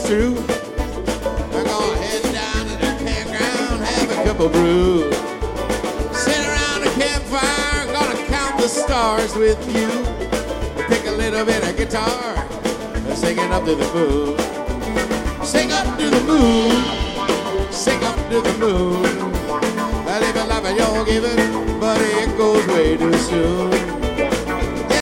through, we're gonna head down to the campground, have a cup of brew. Sit around the campfire, gonna count the stars with you. Pick a little bit of guitar, singing up to the moon. Sing up to the moon, sing up to the moon. I live a life of your giving, but it goes way too soon.